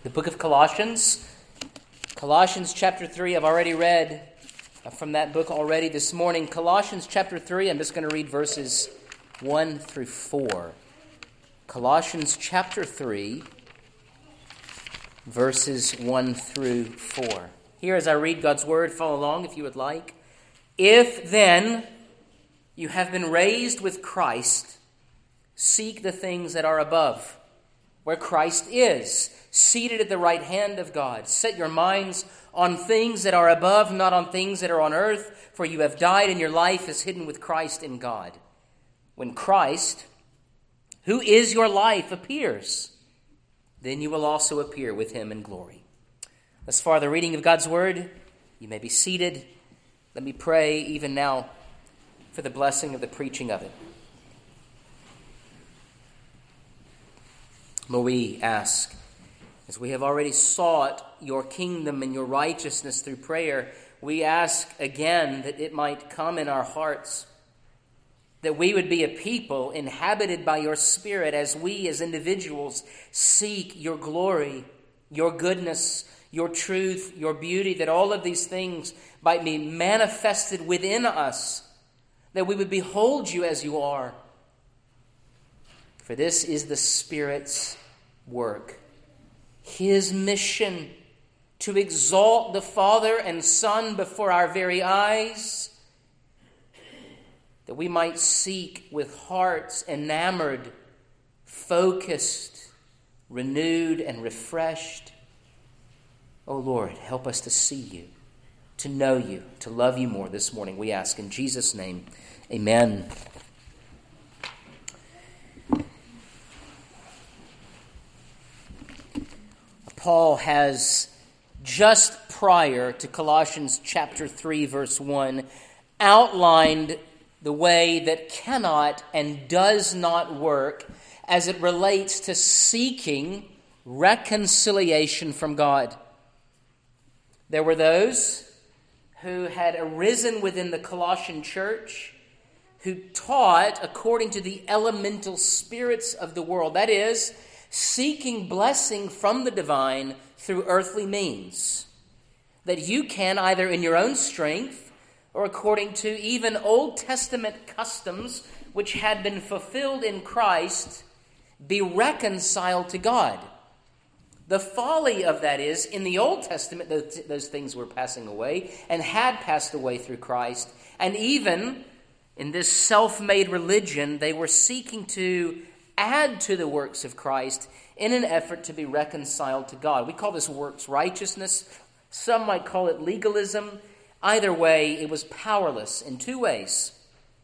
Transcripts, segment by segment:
The book of Colossians. Colossians chapter 3, I've already read from that book already this morning. Colossians chapter 3, I'm just going to read verses 1 through 4. Colossians chapter 3, verses 1 through 4. Here as I read God's word, follow along if you would like. If then you have been raised with Christ, seek the things that are above, where Christ is, seated at the right hand of God. Set your minds on things that are above, not on things that are on earth, for you have died and your life is hidden with Christ in God. When Christ, who is your life, appears, then you will also appear with him in glory. Thus far, the reading of God's word. You may be seated. Let me pray even now for the blessing of the preaching of it. Lord, we ask, as we have already sought your kingdom and your righteousness through prayer, we ask again that it might come in our hearts, that we would be a people inhabited by your Spirit as we as individuals seek your glory, your goodness, your truth, your beauty, that all of these things might be manifested within us, that we would behold you as you are. For this is the Spirit's work. His mission to exalt the Father and Son before our very eyes, that we might seek with hearts enamored, focused, renewed, and refreshed. Oh Lord, help us to see you, to know you, to love you more this morning, we ask in Jesus' name. Amen. Paul has, just prior to Colossians chapter 3, verse 1, outlined the way that cannot and does not work as it relates to seeking reconciliation from God. There were those who had arisen within the Colossian church who taught according to the elemental spirits of the world, that is, seeking blessing from the divine through earthly means, that you can either in your own strength or according to even Old Testament customs which had been fulfilled in Christ, be reconciled to God. The folly of that is, in the Old Testament, those things were passing away and had passed away through Christ. And even in this self-made religion, they were seeking to add to the works of Christ in an effort to be reconciled to God. We call this works righteousness. Some might call it legalism. Either way, it was powerless in two ways.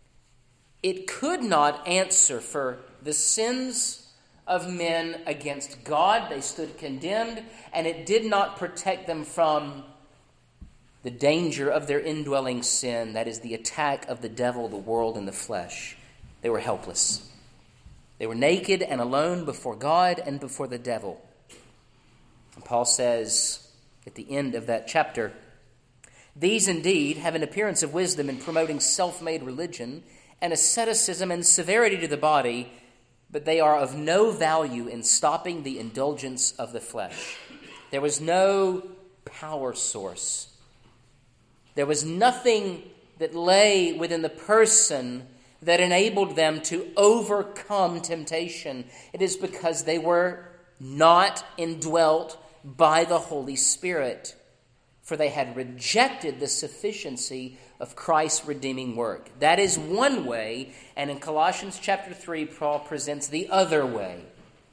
It could not answer for the sins of men against God. They stood condemned, and it did not protect them from the danger of their indwelling sin, that is the attack of the devil, the world, and the flesh. They were helpless. They were naked and alone before God and before the devil. And Paul says at the end of that chapter, these indeed have an appearance of wisdom in promoting self-made religion and asceticism and severity to the body, but they are of no value in stopping the indulgence of the flesh. There was no power source. There was nothing that lay within the person that enabled them to overcome temptation. It is because they were not indwelt by the Holy Spirit, for they had rejected the sufficiency of Christ's redeeming work. That is one way, and in Colossians chapter 3, Paul presents the other way.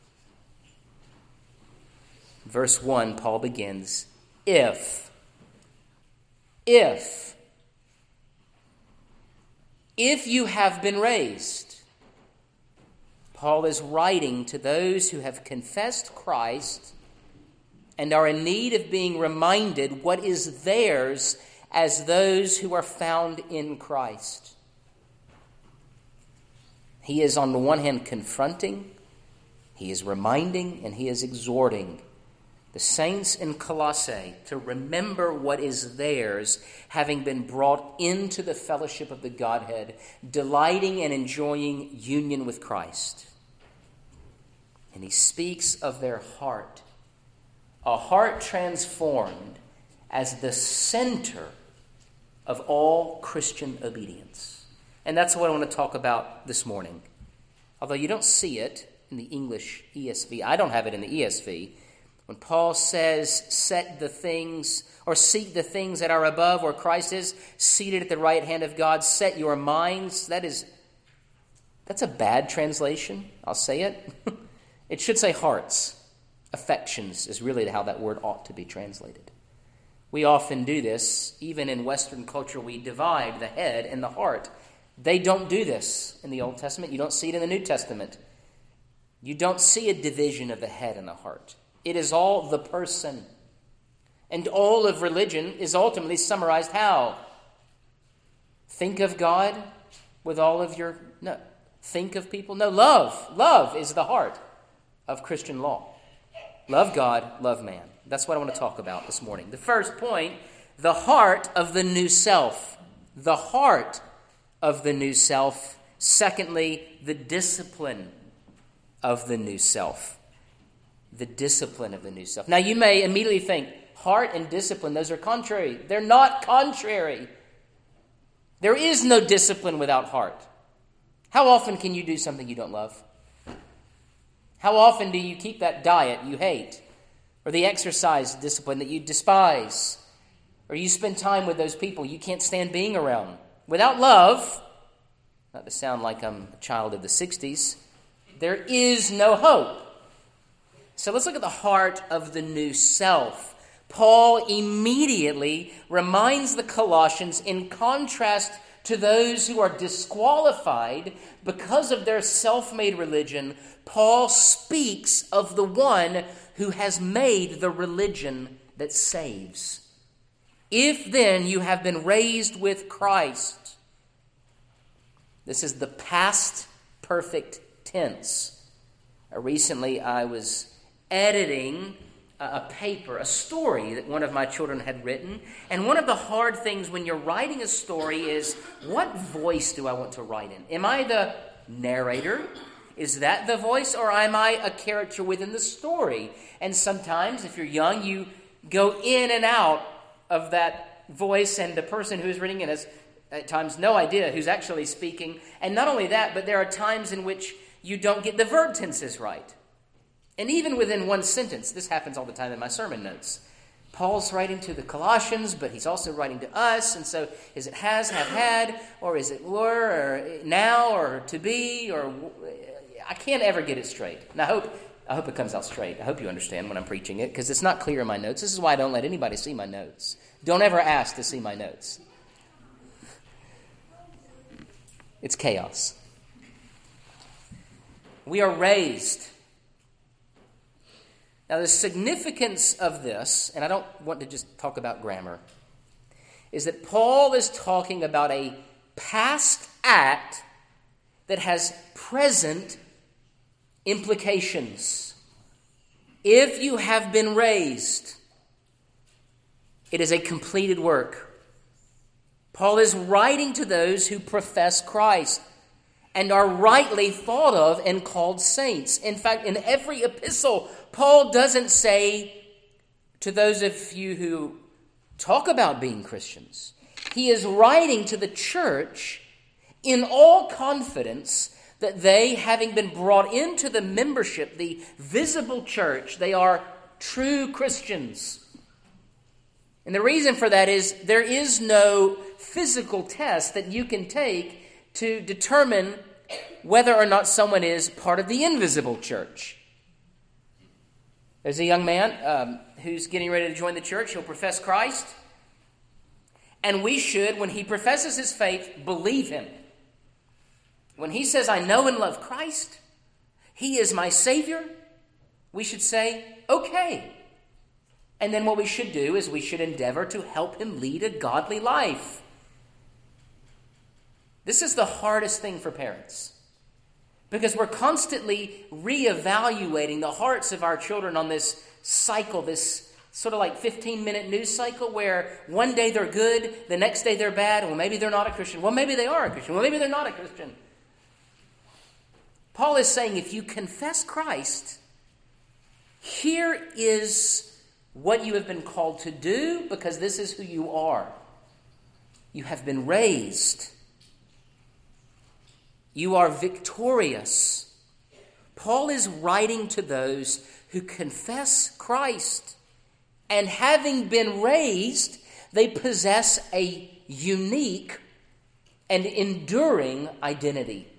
Verse 1, Paul begins, If you have been raised. Paul is writing to those who have confessed Christ and are in need of being reminded what is theirs as those who are found in Christ. He is on the one hand confronting, he is reminding, and he is exhorting the saints in Colossae to remember what is theirs, having been brought into the fellowship of the Godhead, delighting and enjoying union with Christ. And he speaks of their heart a heart transformed as the center of all Christian obedience. And that's what I want to talk about this morning. Although you don't see it in the English ESV. I don't have it in the ESV. When Paul says, set the things, or seek the things that are above, where Christ is, seated at the right hand of God, set your minds. That's a bad translation. I'll say it. It should say hearts. Affections is really how that word ought to be translated. We often do this. Even in Western culture, we divide the head and the heart. They don't do this in the Old Testament. You don't see it in the New Testament. You don't see a division of the head and the heart. It is all the person. And all of religion is ultimately summarized how? Think of God with all of your... No. Think of people? No, love. Love is the heart of Christian law. Love God, love man. That's what I want to talk about this morning. The first point, the heart of the new self. The heart of the new self. Secondly, the discipline of the new self. The discipline of the new self. Now, you may immediately think, heart and discipline, those are contrary. They're not contrary. There is no discipline without heart. How often can you do something you don't love? How often do you keep that diet you hate? Or the exercise discipline that you despise? Or you spend time with those people you can't stand being around? Without love, not to sound like I'm a child of the 60s, there is no hope. So let's look at the heart of the new self. Paul immediately reminds the Colossians, in contrast to those who are disqualified because of their self-made religion, Paul speaks of the one who has made the religion that saves. If then you have been raised with Christ, this is the past perfect tense. Recently I was editing a paper, a story that one of my children had written. And one of the hard things when you're writing a story is, what voice do I want to write in? Am I the narrator? Is that the voice? Or am I a character within the story? And sometimes, if you're young, you go in and out of that voice, and the person who's reading it has at times no idea who's actually speaking. And not only that, but there are times in which you don't get the verb tenses right. And even within one sentence, this happens all the time in my sermon notes. Paul's writing to the Colossians, but he's also writing to us. And so is it has, have, had, or is it were, or now, or to be, or I can't ever get it straight. And I hope it comes out straight. I hope you understand when I'm preaching it, because it's not clear in my notes. This is why I don't let anybody see my notes. Don't ever ask to see my notes. It's chaos. We are raised. Now, the significance of this, and I don't want to just talk about grammar, is that Paul is talking about a past act that has present implications. If you have been raised, it is a completed work. Paul is writing to those who profess Christ and are rightly thought of and called saints. In fact, in every epistle, Paul doesn't say to those of you who talk about being Christians, he is writing to the church in all confidence that they, having been brought into the membership, the visible church, they are true Christians. And the reason for that is there is no physical test that you can take to determine whether or not someone is part of the invisible church. There's a young man who's getting ready to join the church. He'll profess Christ. And we should, when he professes his faith, believe him. When he says, I know and love Christ, he is my Savior, we should say, okay. And then what we should do is we should endeavor to help him lead a godly life. This is the hardest thing for parents, because we're constantly reevaluating the hearts of our children on this cycle, this sort of like 15-minute news cycle where one day they're good, the next day they're bad, well, maybe they're not a Christian. Well, maybe they are a Christian. Well, maybe they're not a Christian. Paul is saying if you confess Christ, here is what you have been called to do, because this is who you are. You have been raised. You are victorious. Paul is writing to those who confess Christ, and having been raised, they possess a unique and enduring identity.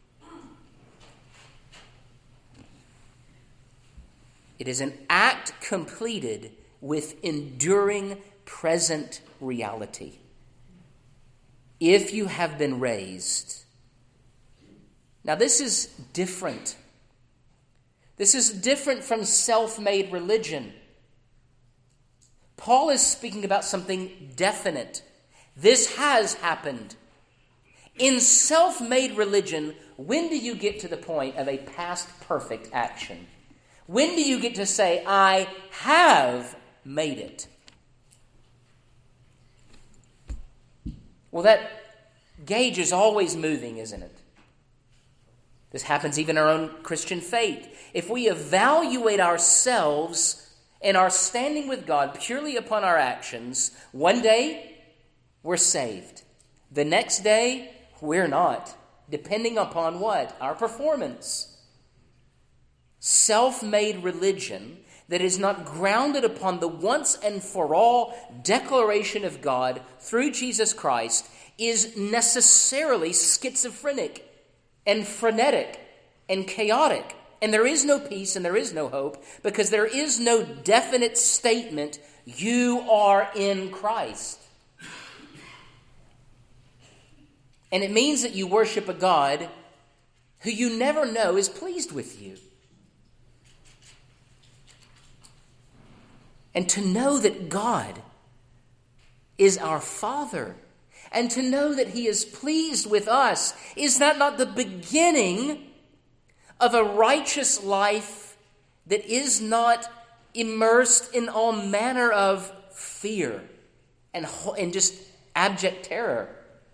It is an act completed with enduring present reality. If you have been raised. Now, this is different. This is different from self-made religion. Paul is speaking about something definite. This has happened. In self-made religion, when do you get to the point of a past perfect action? When do you get to say, I have made it? Well, that gauge is always moving, isn't it? This happens even in our own Christian faith. If we evaluate ourselves and our standing with God purely upon our actions, one day we're saved. The next day, we're not, depending upon what? Our performance. Self-made religion that is not grounded upon the once and for all declaration of God through Jesus Christ is necessarily schizophrenic and frenetic and chaotic. And there is no peace and there is no hope because there is no definite statement, you are in Christ. And it means that you worship a God who you never know is pleased with you. And to know that God is our Father, and to know that He is pleased with us, is that not the beginning of a righteous life that is not immersed in all manner of fear and just abject terror?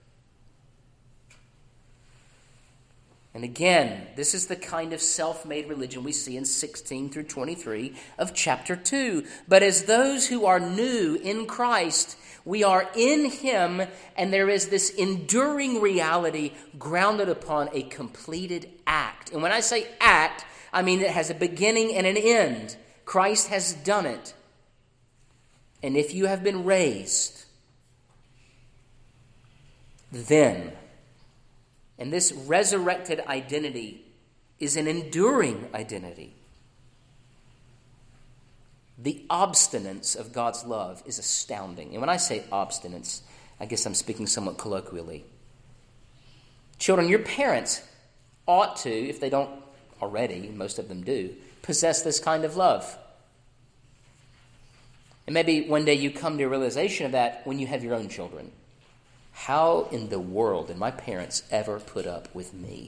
And again, this is the kind of self-made religion we see in 16 through 23 of chapter 2. But as those who are new in Christ, we are in Him, and there is this enduring reality grounded upon a completed act. And when I say act, I mean it has a beginning and an end. Christ has done it. And if you have been raised, then... And this resurrected identity is an enduring identity. The obstinance of God's love is astounding. And when I say obstinance, I guess I'm speaking somewhat colloquially. Children, your parents ought to, if they don't already, most of them do, possess this kind of love. And maybe one day you come to a realization of that when you have your own children. How in the world did my parents ever put up with me?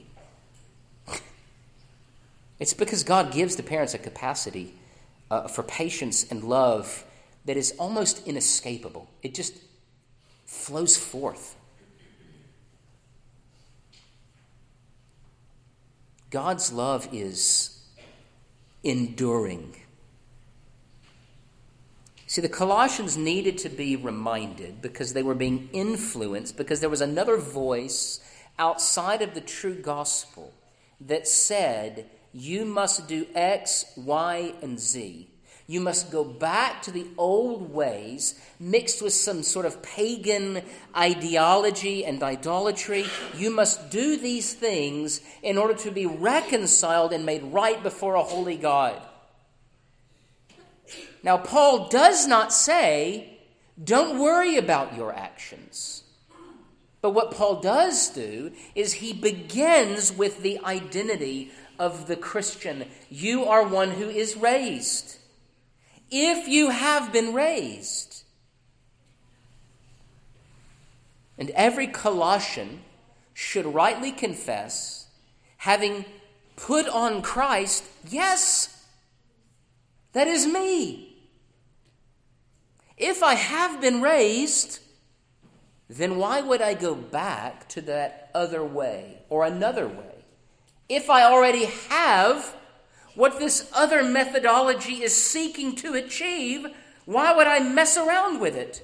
It's because God gives the parents a capacity for patience and love that is almost inescapable. It just flows forth. God's love is enduring. See, the Colossians needed to be reminded because they were being influenced, because there was another voice outside of the true gospel that said, you must do X, Y, and Z. You must go back to the old ways mixed with some sort of pagan ideology and idolatry. You must do these things in order to be reconciled and made right before a holy God. Now, Paul does not say, don't worry about your actions. But what Paul does do is he begins with the identity of the Christian. You are one who is raised. If you have been raised. And every Colossian should rightly confess, having put on Christ, yes, that is me. If I have been raised, then why would I go back to that other way or another way? If I already have what this other methodology is seeking to achieve, Why would I mess around with it?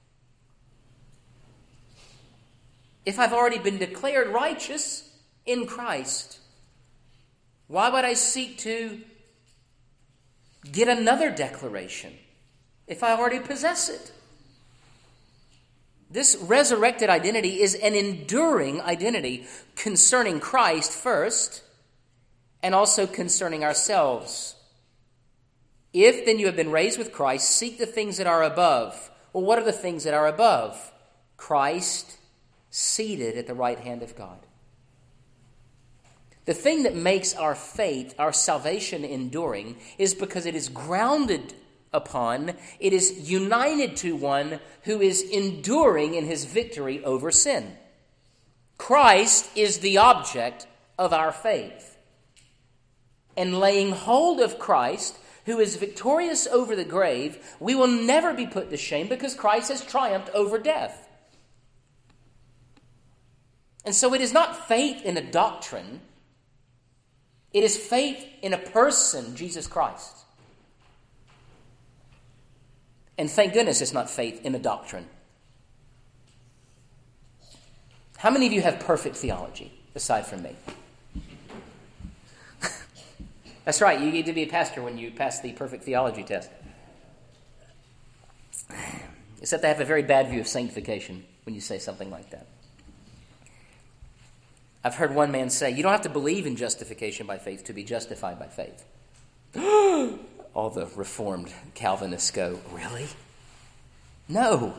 If I've already been declared righteous in Christ, why would I seek to get another declaration if I already possess it? This resurrected identity is an enduring identity concerning Christ first, and also concerning ourselves. If then you have been raised with Christ, seek the things that are above. Well, what are the things that are above? Christ seated at the right hand of God. The thing that makes our faith, our salvation enduring, is because it is grounded upon, it is united to one who is enduring in his victory over sin. Christ is the object of our faith. And laying hold of Christ, who is victorious over the grave, we will never be put to shame because Christ has triumphed over death. And so it is not faith in a doctrine. It is faith in a person, Jesus Christ. And thank goodness it's not faith in a doctrine. How many of you have perfect theology, aside from me? That's right, you get to be a pastor when you pass the perfect theology test. Except they have a very bad view of sanctification when you say something like that. I've heard one man say, you don't have to believe in justification by faith to be justified by faith. All the Reformed Calvinists go, really? No.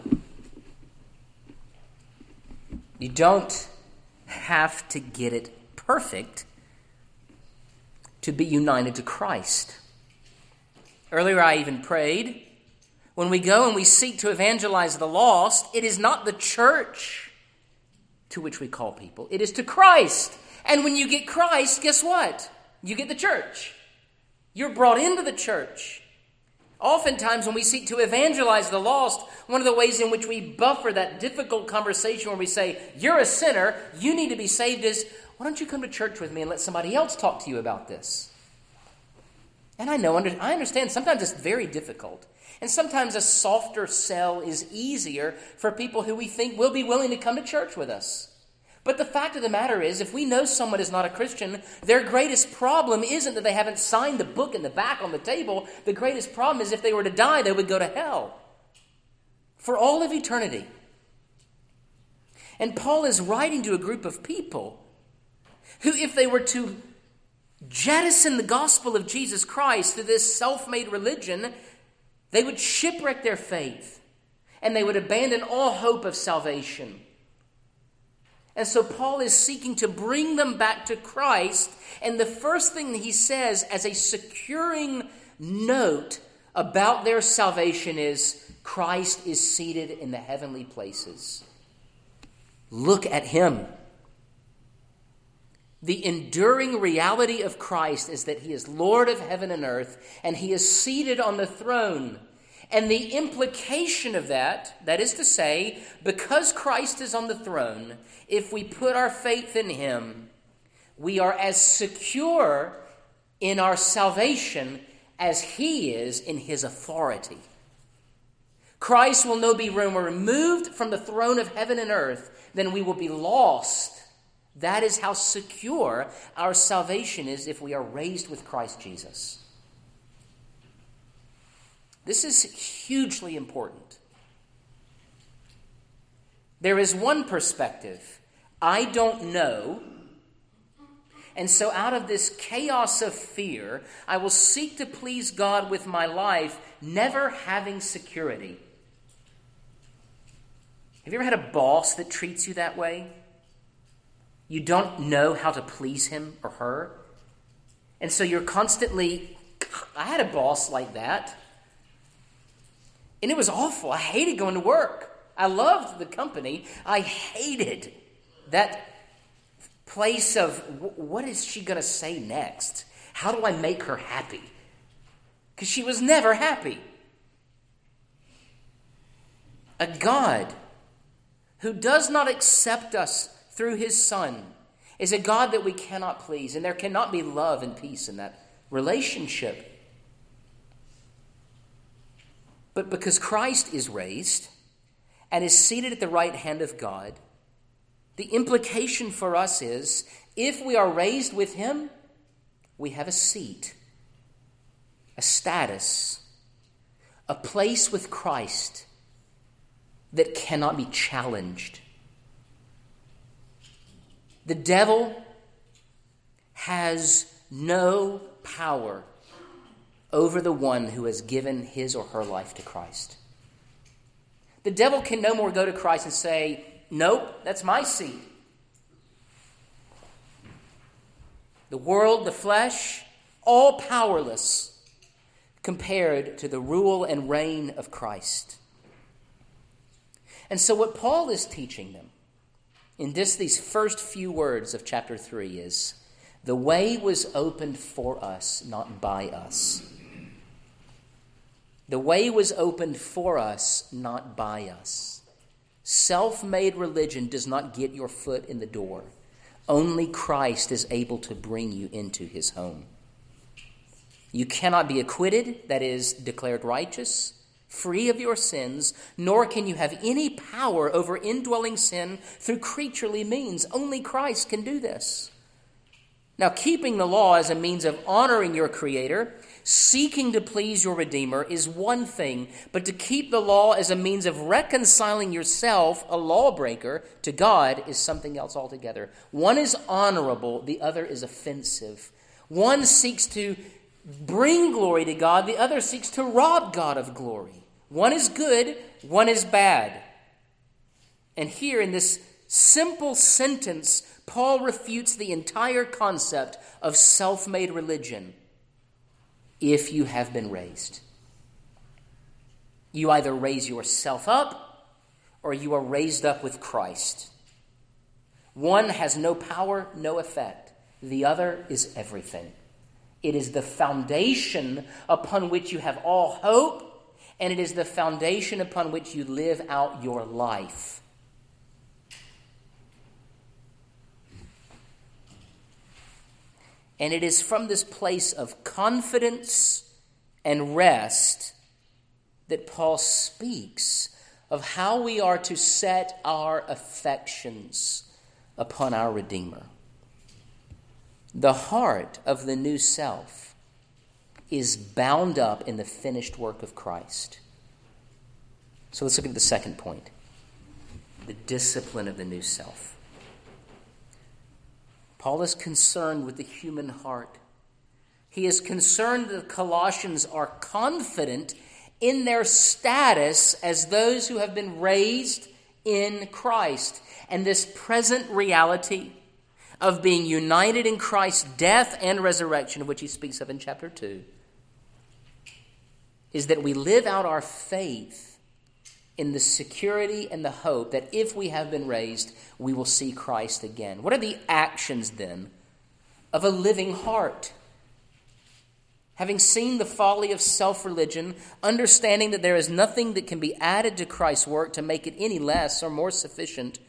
You don't have to get it perfect to be united to Christ. Earlier I even prayed, when we go and we seek to evangelize the lost, it is not the church to which we call people. It is to Christ. And when you get Christ, guess what? You get the church. You're brought into the church. Oftentimes when we seek to evangelize the lost, one of the ways in which we buffer that difficult conversation where we say, you're a sinner, you need to be saved, is, why don't you come to church with me and let somebody else talk to you about this? And I understand sometimes it's very difficult. And sometimes a softer sell is easier for people who we think will be willing to come to church with us. But the fact of the matter is, if we know someone is not a Christian, their greatest problem isn't that they haven't signed the book in the back on the table. The greatest problem is if they were to die, they would go to hell for all of eternity. And Paul is writing to a group of people who, if they were to jettison the gospel of Jesus Christ to this self-made religion, they would shipwreck their faith, and they would abandon all hope of salvation. And so Paul is seeking to bring them back to Christ, and the first thing that he says as a securing note about their salvation is, Christ is seated in the heavenly places. Look at him. The enduring reality of Christ is that he is Lord of heaven and earth, and he is seated on the throne. And the implication of that is to say, because Christ is on the throne, if we put our faith in him, we are as secure in our salvation as he is in his authority. Christ will no be removed from the throne of heaven and earth, then we will be lost. That is how secure our salvation is if we are raised with Christ Jesus. This is hugely important. There is one perspective. I don't know. And so out of this chaos of fear, I will seek to please God with my life, never having security. Have you ever had a boss that treats you that way? You don't know how to please him or her. And so you're constantly, I had a boss like that. And it was awful. I hated going to work. I loved the company. I hated that place of, what is she going to say next? How do I make her happy? Because she was never happy. A God who does not accept us through his Son is a God that we cannot please, and there cannot be love and peace in that relationship. But because Christ is raised and is seated at the right hand of God, the implication for us is, if we are raised with him, we have a seat, a status, a place with Christ that cannot be challenged. The devil has no power over the one who has given his or her life to Christ. The devil can no more go to Christ and say, nope, that's my seat. The world, the flesh, all powerless compared to the rule and reign of Christ. And so what Paul is teaching them in these first few words of chapter 3 is, the way was opened for us, not by us. The way was opened for us, not by us. Self-made religion does not get your foot in the door. Only Christ is able to bring you into his home. You cannot be acquitted, that is, declared righteous, free of your sins, nor can you have any power over indwelling sin through creaturely means. Only Christ can do this. Now, keeping the law as a means of honoring your Creator, seeking to please your Redeemer, is one thing, but to keep the law as a means of reconciling yourself, a lawbreaker, to God is something else altogether. One is honorable, the other is offensive. One seeks to bring glory to God, the other seeks to rob God of glory. One is good, one is bad. And here in this simple sentence, Paul refutes the entire concept of self-made religion. If you have been raised, you either raise yourself up or you are raised up with Christ. One has no power, no effect. The other is everything. It is the foundation upon which you have all hope, and it is the foundation upon which you live out your life. And it is from this place of confidence and rest that Paul speaks of how we are to set our affections upon our Redeemer. The heart of the new self is bound up in the finished work of Christ. So let's look at the second point, the discipline of the new self. Paul is concerned with the human heart. He is concerned that the Colossians are confident in their status as those who have been raised in Christ. And this present reality of being united in Christ's death and resurrection, of which he speaks of in chapter 2, is that we live out our faith in the security and the hope that if we have been raised, we will see Christ again. What are the actions then of a living heart? Having seen the folly of self-religion, understanding that there is nothing that can be added to Christ's work to make it any less or more sufficient,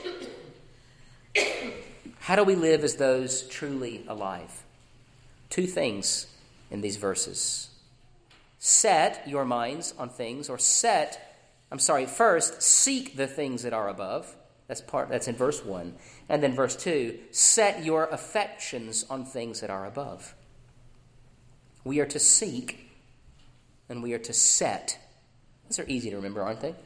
how do we live as those truly alive? Two things in these verses. Set your minds on things, or first, seek the things that are above. That's in verse 1. And then verse 2, set your affections on things that are above. We are to seek and we are to set. Those are easy to remember, aren't they?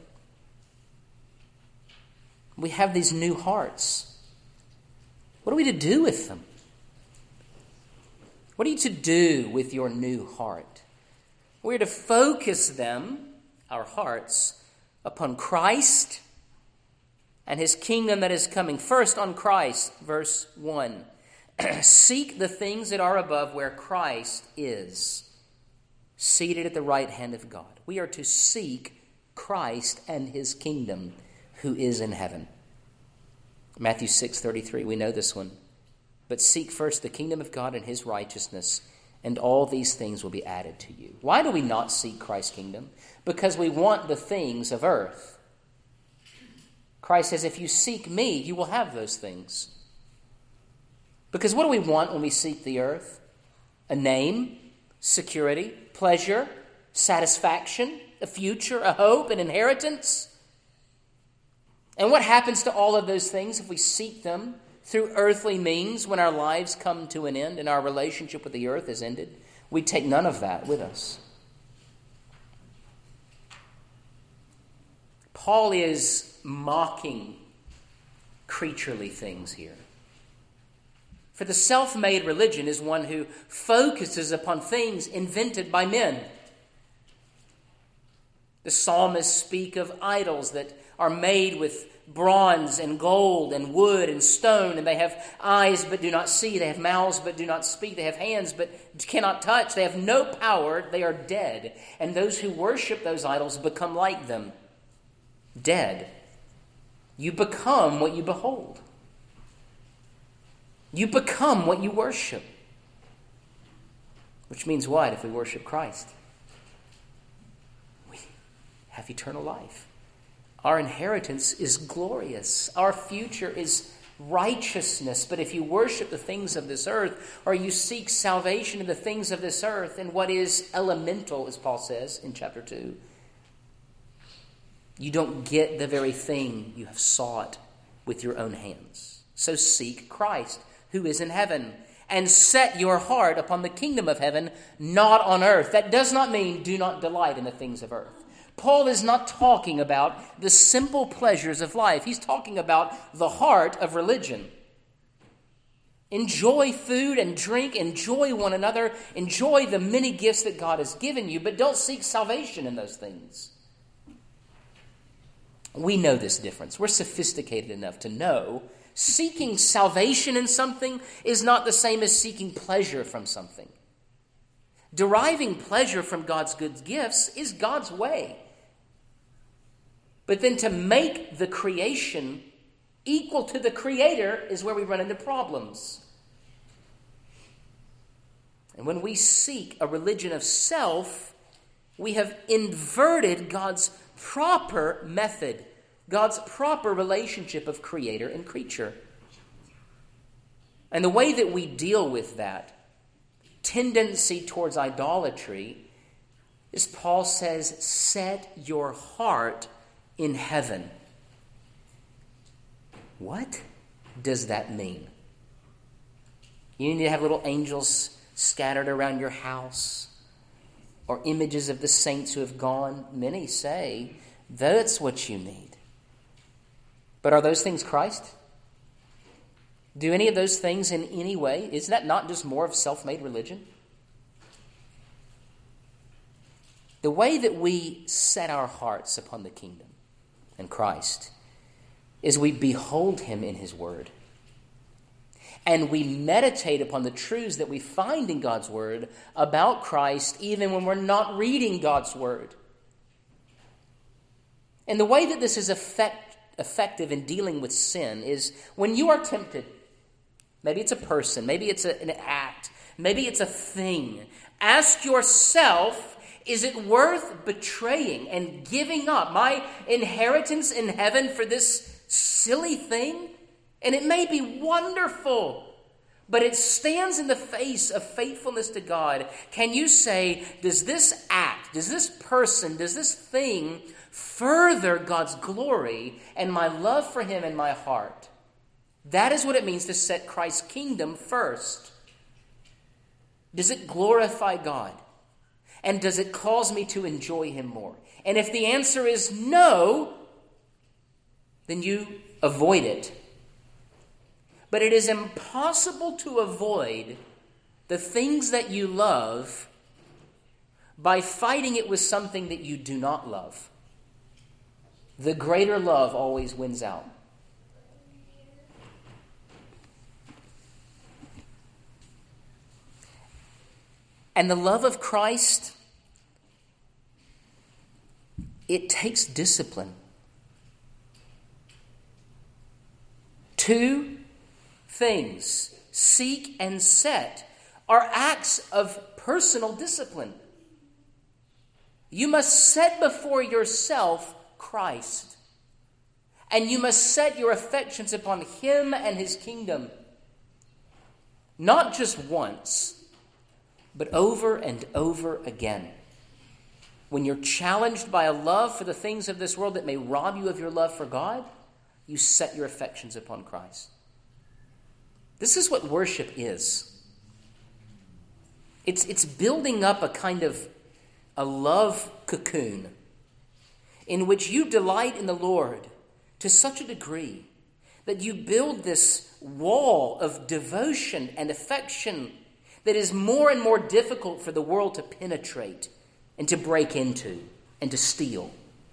We have these new hearts. What are we to do with them? What are you to do with your new heart? We're to focus them, our hearts, upon Christ and his kingdom that is coming. First on Christ, verse 1. Seek the things that are above where Christ is, seated at the right hand of God. We are to seek Christ and his kingdom, who is in heaven. Matthew 6:33, we know this one. But seek first the kingdom of God and his righteousness, and all these things will be added to you. Why do we not seek Christ's kingdom? Because we want the things of earth. Christ says, if you seek me, you will have those things. Because what do we want when we seek the earth? A name, security, pleasure, satisfaction, a future, a hope, an inheritance. And what happens to all of those things if we seek them through earthly means when our lives come to an end and our relationship with the earth is ended? We take none of that with us. Paul is mocking creaturely things here. For the self-made religion is one who focuses upon things invented by men. The psalmists speak of idols that are made with bronze and gold and wood and stone, and they have eyes but do not see, they have mouths but do not speak, they have hands but cannot touch, they have no power, they are dead. And those who worship those idols become like them, dead. You become what you behold. You become what you worship. Which means what if we worship Christ? We have eternal life. Our inheritance is glorious. Our future is righteousness. But if you worship the things of this earth, or you seek salvation in the things of this earth, and what is elemental, as Paul says in chapter 2, you don't get the very thing you have sought with your own hands. So seek Christ, who is in heaven, and set your heart upon the kingdom of heaven, not on earth. That does not mean do not delight in the things of earth. Paul is not talking about the simple pleasures of life. He's talking about the heart of religion. Enjoy food and drink, enjoy one another, enjoy the many gifts that God has given you, but don't seek salvation in those things. We know this difference. We're sophisticated enough to know seeking salvation in something is not the same as seeking pleasure from something. Deriving pleasure from God's good gifts is God's way. But then to make the creation equal to the Creator is where we run into problems. And when we seek a religion of self, we have inverted God's proper method, God's proper relationship of creator and creature. And the way that we deal with that tendency towards idolatry is, Paul says, set your heart in heaven. What does that mean? You need to have little angels scattered around your house, or images of the saints who have gone? Many say that's what you need. But are those things Christ? Do any of those things in any way? Is that not just more of self-made religion? The way that we set our hearts upon the kingdom and Christ is we behold him in his word. And we meditate upon the truths that we find in God's word about Christ, even when we're not reading God's word. And the way that this is effective in dealing with sin is when you are tempted. Maybe it's a person, maybe it's an act, maybe it's a thing. Ask yourself, is it worth betraying and giving up my inheritance in heaven for this silly thing? And it may be wonderful, but it stands in the face of faithfulness to God. Can you say, does this act, does this person, does this thing further God's glory and my love for him in my heart? That is what it means to set Christ's kingdom first. Does it glorify God? And does it cause me to enjoy him more? And if the answer is no, then you avoid it. But it is impossible to avoid the things that you love by fighting it with something that you do not love. The greater love always wins out. And the love of Christ, it takes discipline. 2 things, seek and set, are acts of personal discipline. You must set before yourself Christ. And you must set your affections upon him and his kingdom. Not just once, but over and over again. when you're challenged by a love for the things of this world that may rob you of your love for God, you set your affections upon Christ. This is what worship is. It's building up a kind of a love cocoon in which you delight in the Lord to such a degree that you build this wall of devotion and affection that is more and more difficult for the world to penetrate and to break into and to steal.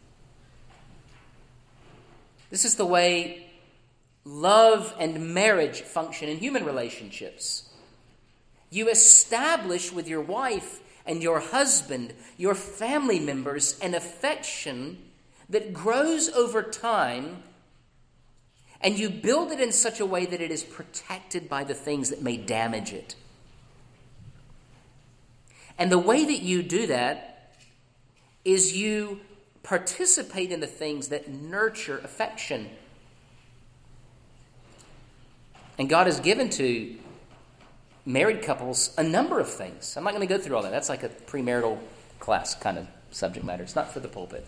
This is the way love and marriage function in human relationships. You establish with your wife and your husband, your family members, an affection that grows over time, and you build it in such a way that it is protected by the things that may damage it. And the way that you do that is you participate in the things that nurture affection. And God has given to married couples a number of things. I'm not going to go through all that. That's like a premarital class kind of subject matter. It's not for the pulpit.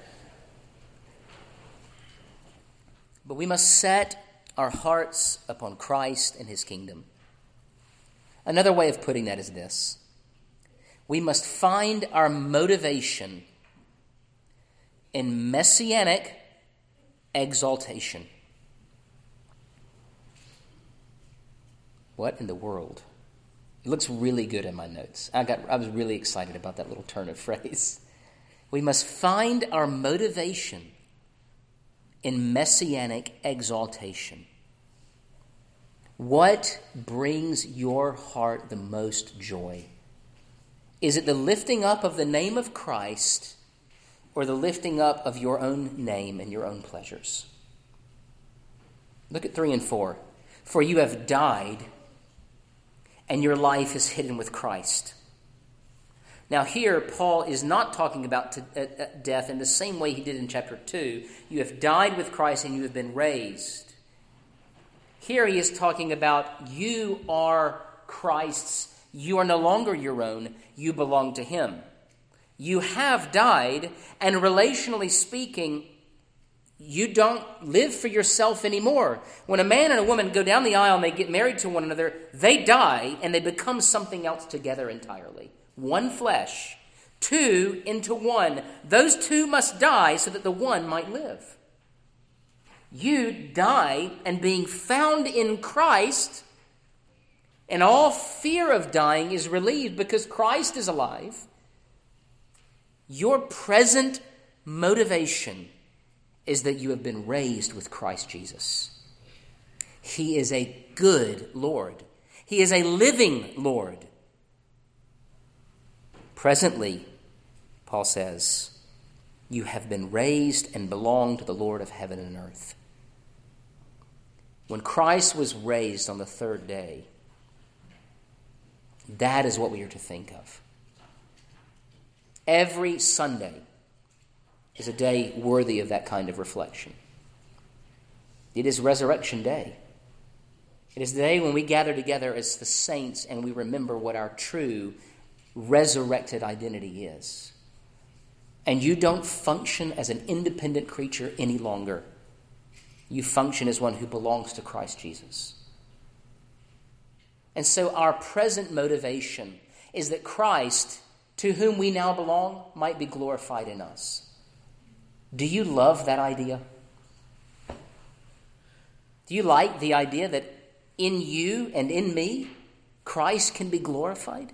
But we must set our hearts upon Christ and his kingdom. Another way of putting that is this. We must find our motivation in messianic exaltation. What in the world? It looks really good in my notes. I was really excited about that little turn of phrase. We must find our motivation in messianic exaltation. What brings your heart the most joy? Is it the lifting up of the name of Christ or the lifting up of your own name and your own pleasures? Look at 3 and 4. For you have died, and your life is hidden with Christ. Now here, Paul is not talking about death in the same way he did in chapter 2. You have died with Christ and you have been raised. Here he is talking about you are Christ's. You are no longer your own. You belong to him. You have died, and relationally speaking, you don't live for yourself anymore. When a man and a woman go down the aisle and they get married to one another, they die and they become something else together entirely. One flesh, two into one. Those two must die so that the one might live. You die, and being found in Christ, and all fear of dying is relieved because Christ is alive. Your present motivation is that you have been raised with Christ Jesus. He is a good Lord. He is a living Lord. Presently, Paul says, you have been raised and belong to the Lord of heaven and earth. When Christ was raised on the third day, that is what we are to think of. Every Sunday is a day worthy of that kind of reflection. It is Resurrection Day. It is the day when we gather together as the saints and we remember what our true resurrected identity is. And you don't function as an independent creature any longer. You function as one who belongs to Christ Jesus. And so our present motivation is that Christ, to whom we now belong, might be glorified in us. Do you love that idea? Do you like the idea that in you and in me, Christ can be glorified?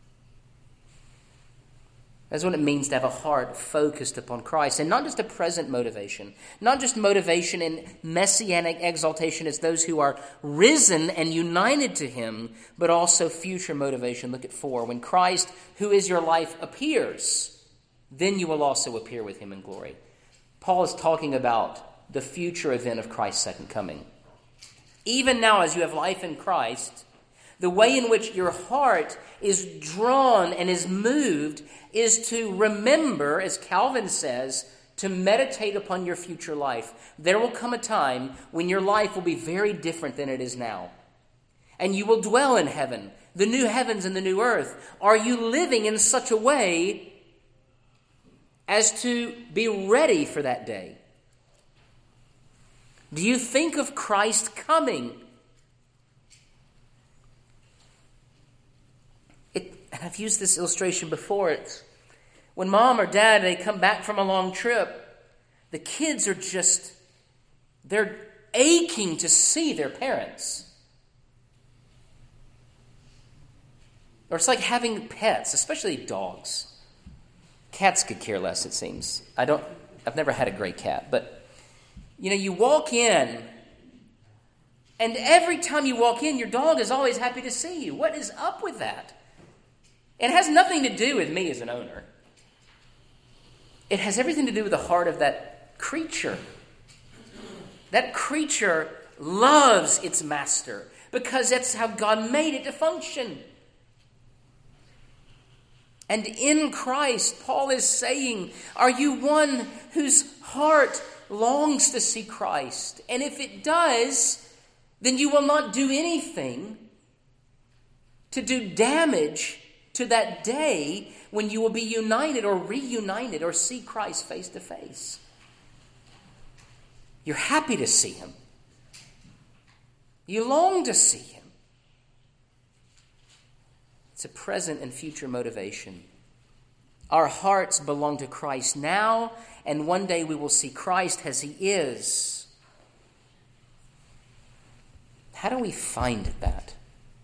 That's what it means to have a heart focused upon Christ, and not just a present motivation, not just motivation in messianic exaltation as those who are risen and united to him, but also future motivation. Look at 4. When Christ, who is your life, appears, then you will also appear with him in glory. Paul is talking about the future event of Christ's second coming. Even now, as you have life in Christ, the way in which your heart is drawn and is moved is to remember, as Calvin says, to meditate upon your future life. There will come a time when your life will be very different than it is now. And you will dwell in heaven, the new heavens and the new earth. Are you living in such a way as to be ready for that day? Do you think of Christ coming? And I've used this illustration before. It's when mom or dad, they come back from a long trip, the kids are they're aching to see their parents. Or it's like having pets, especially dogs. Cats could care less, it seems. I've never had a gray cat, but you walk in, and every time you walk in, your dog is always happy to see you. What is up with that? It has nothing to do with me as an owner. It has everything to do with the heart of that creature. That creature loves its master because that's how God made it to function. And in Christ, Paul is saying, are you one whose heart longs to see Christ? And if it does, then you will not do anything to do damage to that day when you will be united or reunited or see Christ face to face. You're happy to see him. You long to see him. It's a present and future motivation. Our hearts belong to Christ now, and one day we will see Christ as he is. How do we find that?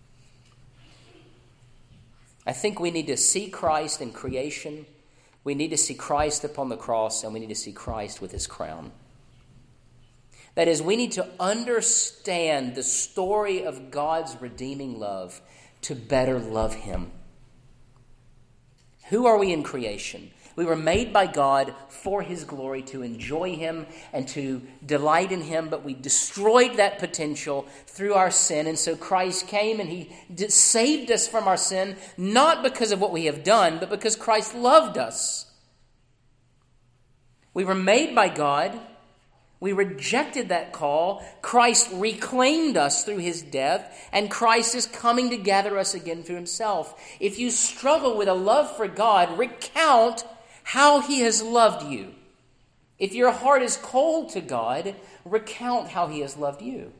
I think we need to see Christ in creation. We need to see Christ upon the cross, and we need to see Christ with his crown. That is, we need to understand the story of God's redeeming love to better love him. Who are we in creation? We were made by God for his glory, to enjoy him and to delight in him, but we destroyed that potential through our sin. And so Christ came and he saved us from our sin, not because of what we have done, but because Christ loved us. We were made by God. We rejected that call. Christ reclaimed us through his death, and Christ is coming to gather us again to himself. If you struggle with a love for God, recount how he has loved you. If your heart is cold to God, recount how he has loved you.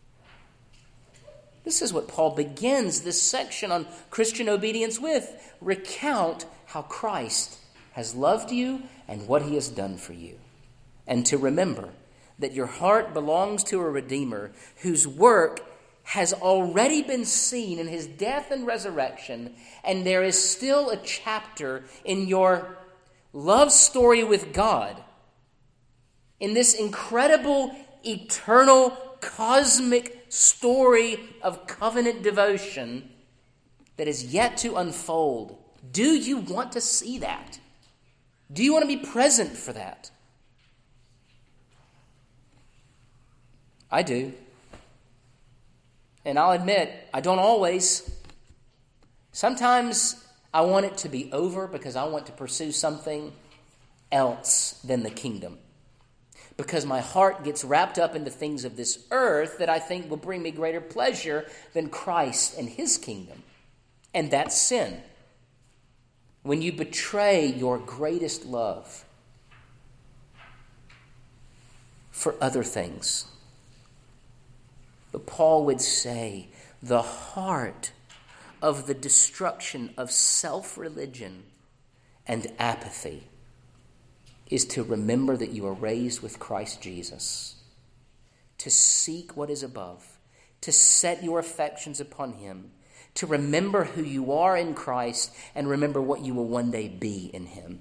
This is what Paul begins this section on Christian obedience with. Recount how Christ has loved you and what he has done for you. And to remember that your heart belongs to a Redeemer whose work has already been seen in his death and resurrection, and there is still a chapter in your love story with God, in this incredible, eternal, cosmic story of covenant devotion that is yet to unfold. Do you want to see that? Do you want to be present for that? I do. And I'll admit, I don't always. Sometimes I want it to be over because I want to pursue something else than the kingdom. Because my heart gets wrapped up into things of this earth that I think will bring me greater pleasure than Christ and his kingdom. And that's sin. When you betray your greatest love for other things. But Paul would say the heart of the destruction of self-religion and apathy is to remember that you are raised with Christ Jesus, to seek what is above, to set your affections upon him, to remember who you are in Christ and remember what you will one day be in him.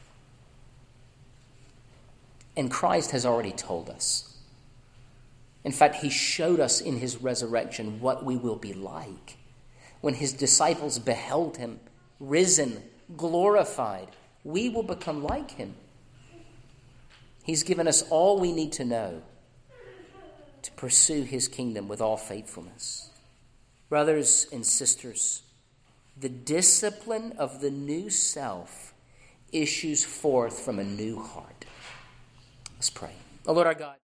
And Christ has already told us. In fact, he showed us in his resurrection what we will be like. When his disciples beheld him, risen, glorified, we will become like him. He's given us all we need to know to pursue his kingdom with all faithfulness. Brothers and sisters, the discipline of the new self issues forth from a new heart. Let's pray. Oh Lord our God.